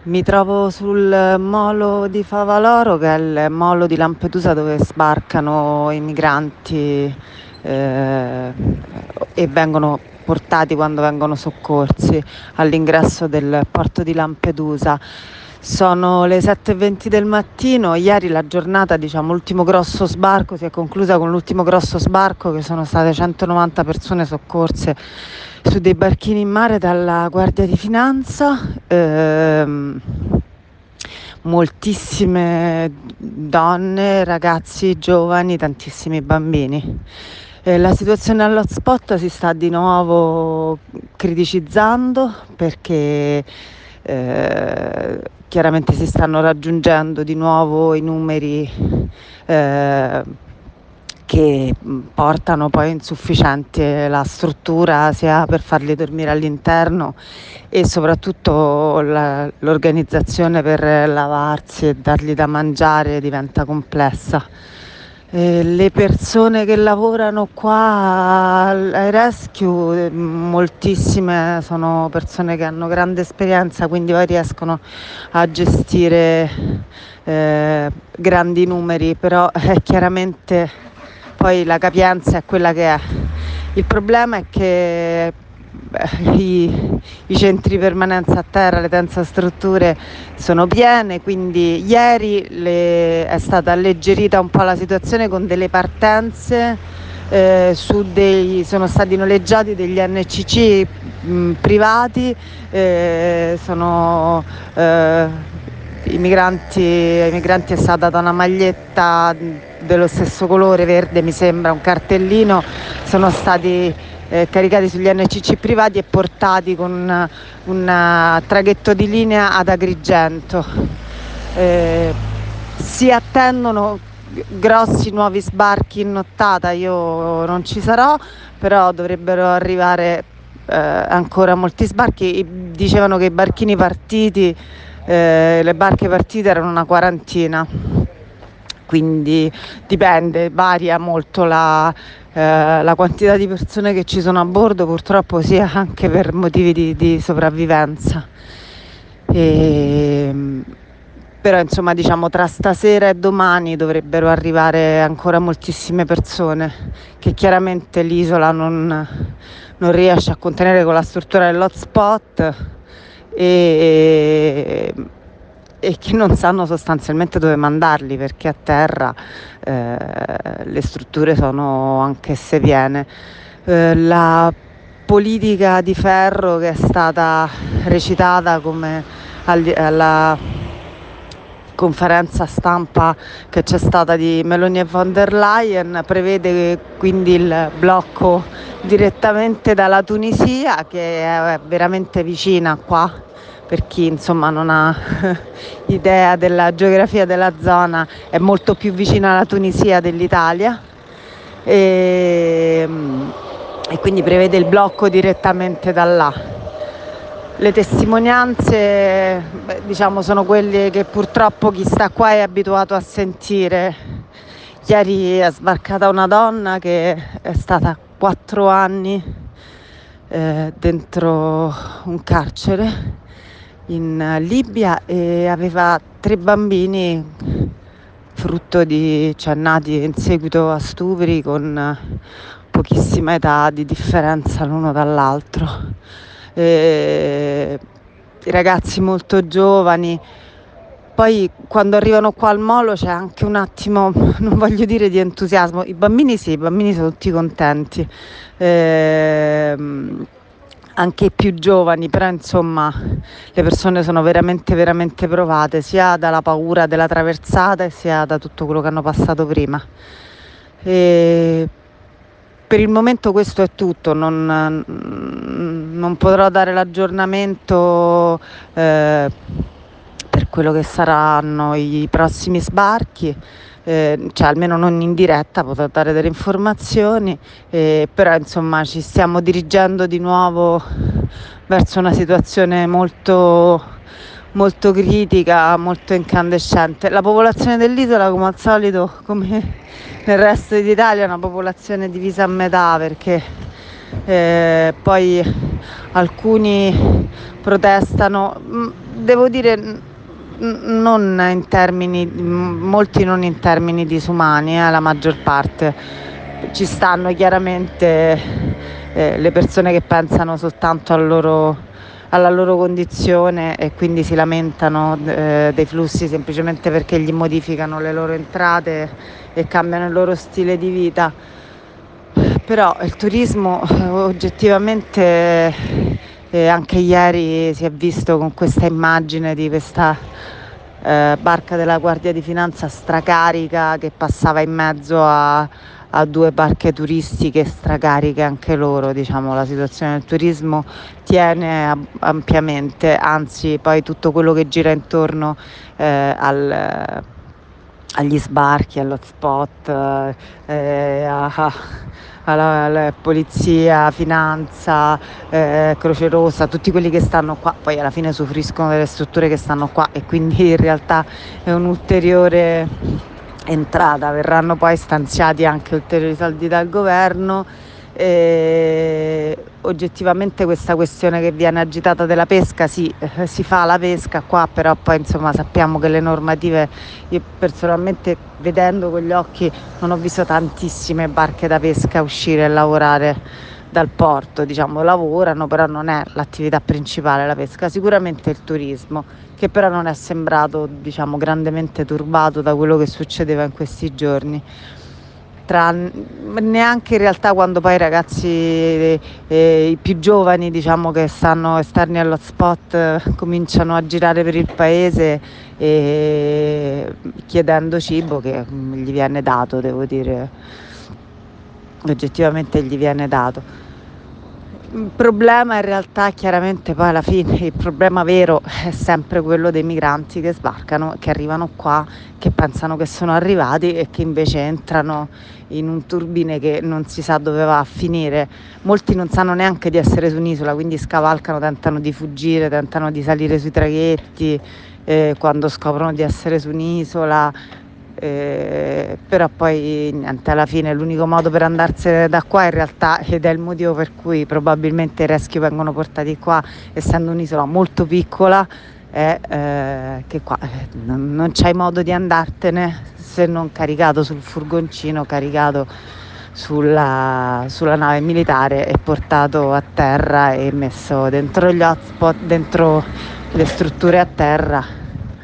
Mi trovo sul molo di Favaloro, che è il molo di Lampedusa dove sbarcano i migranti eh, e vengono portati quando vengono soccorsi all'ingresso del porto di Lampedusa. Sono le 7:20 del mattino. Ieri la giornata, diciamo, l'ultimo grosso sbarco si è conclusa con l'ultimo grosso sbarco, che sono state 190 persone soccorse su dei barchini in mare dalla Guardia di Finanza. Moltissime donne, ragazzi giovani, tantissimi bambini. La situazione all'hotspot si sta di nuovo criticizzando perché chiaramente si stanno raggiungendo di nuovo i numeri eh, che portano poi insufficiente la struttura sia per farli dormire all'interno e soprattutto l'organizzazione per lavarsi e dargli da mangiare diventa complessa. Le persone che lavorano qua ai rescue, moltissime sono persone che hanno grande esperienza, quindi poi riescono a gestire grandi numeri, però chiaramente poi la capienza è quella che è. Il problema è che i centri di permanenza a terra, le tense strutture sono piene, quindi ieri è stata alleggerita un po' la situazione con delle partenze, sono stati noleggiati degli NCC privati, ai migranti è stata data una maglietta dello stesso colore verde, mi sembra, un cartellino, sono stati caricati sugli NCC privati e portati con un traghetto di linea ad Agrigento. Eh, Si attendono grossi nuovi sbarchi in nottata, io non ci sarò, però dovrebbero arrivare ancora molti sbarchi. Dicevano che i barchini partiti, le barche partite erano una quarantina, quindi dipende, varia molto la quantità di persone che ci sono a bordo, purtroppo sia anche per motivi di sopravvivenza. E, però insomma diciamo tra stasera e domani dovrebbero arrivare ancora moltissime persone che chiaramente l'isola non riesce a contenere con la struttura dell'hotspot e, e che non sanno sostanzialmente dove mandarli perché a terra le strutture sono anch'esse piene. La politica di ferro che è stata recitata come alla conferenza stampa che c'è stata di Meloni e von der Leyen prevede quindi il blocco direttamente dalla Tunisia, che è veramente vicina qua, per chi insomma non ha idea della geografia della zona, è molto più vicina alla Tunisia dell'Italia e, e quindi prevede il blocco direttamente da là. Le testimonianze, diciamo, sono quelle che purtroppo chi sta qua è abituato a sentire. Ieri è sbarcata una donna che è stata 4 anni dentro un carcere in Libia e aveva 3 bambini cioè nati in seguito a stupri con pochissima età di differenza l'uno dall'altro. I ragazzi molto giovani. Poi quando arrivano qua al molo c'è anche un attimo, non voglio dire di entusiasmo, i bambini sì, i bambini sono tutti contenti, anche i più giovani, però insomma le persone sono veramente veramente provate, sia dalla paura della traversata sia da tutto quello che hanno passato prima. E per il momento questo è tutto, non potrò dare l'aggiornamento per quello che saranno i prossimi sbarchi, cioè almeno non in diretta, potrò dare delle informazioni, però insomma ci stiamo dirigendo di nuovo verso una situazione molto, molto critica, molto incandescente. La popolazione dell'isola, come al solito, come nel resto d'Italia, è una popolazione divisa a metà perché poi alcuni protestano, devo dire non in termini, molti non in termini disumani, la maggior parte. Ci stanno chiaramente le persone che pensano soltanto alla loro condizione e quindi si lamentano dei flussi semplicemente perché gli modificano le loro entrate e cambiano il loro stile di vita. Però il turismo oggettivamente anche ieri si è visto con questa immagine di questa barca della Guardia di Finanza stracarica che passava in mezzo a due barche turistiche stracariche anche loro, diciamo, la situazione del turismo tiene ampiamente, anzi poi tutto quello che gira intorno agli sbarchi, all'hotspot, alla polizia, finanza, Croce Rossa, tutti quelli che stanno qua, poi alla fine soffriscono delle strutture che stanno qua e quindi in realtà è un'ulteriore entrata, verranno poi stanziati anche ulteriori soldi dal governo. Oggettivamente questa questione che viene agitata della pesca, sì, si fa la pesca qua, però poi insomma sappiamo che le normative, io personalmente vedendo con gli occhi non ho visto tantissime barche da pesca uscire e lavorare dal porto, diciamo lavorano, però non è l'attività principale la pesca, sicuramente il turismo, che però non è sembrato, diciamo, grandemente turbato da quello che succedeva in questi giorni. Neanche in realtà quando poi i ragazzi i più giovani, diciamo, che stanno esterni all'hotspot cominciano a girare per il paese chiedendo cibo che gli viene dato, devo dire, oggettivamente gli viene dato. Il problema in realtà chiaramente poi alla fine il problema vero è sempre quello dei migranti che sbarcano, che arrivano qua, che pensano che sono arrivati e che invece entrano in un turbine che non si sa dove va a finire. Molti non sanno neanche di essere su un'isola, quindi scavalcano, tentano di fuggire, tentano di salire sui traghetti quando scoprono di essere su un'isola. Però poi niente, alla fine l'unico modo per andarsene da qua in realtà, ed è il motivo per cui probabilmente i rescue vengono portati qua, essendo un'isola molto piccola, è che qua non c'hai modo di andartene se non caricato sul furgoncino, caricato sulla nave militare e portato a terra e messo dentro gli hotspot, dentro le strutture a terra.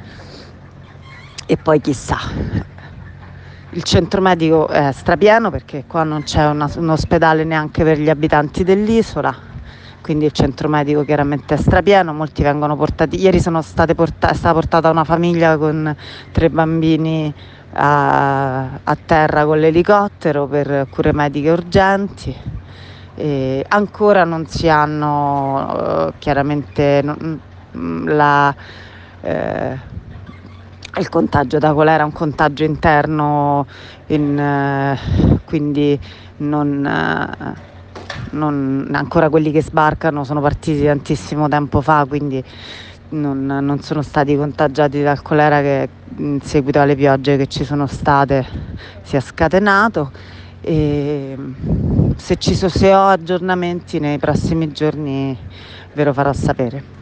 E poi chissà. Il centro medico è strapieno perché qua non c'è un ospedale neanche per gli abitanti dell'isola, quindi il centro medico chiaramente è strapieno, molti vengono portati. Ieri è stata portata una famiglia con 3 bambini a terra con l'elicottero per cure mediche urgenti. E ancora non si hanno chiaramente il contagio da colera è un contagio interno, quindi ancora quelli che sbarcano sono partiti tantissimo tempo fa, quindi non sono stati contagiati dal colera che in seguito alle piogge che ci sono state si è scatenato. E se ho aggiornamenti nei prossimi giorni ve lo farò sapere.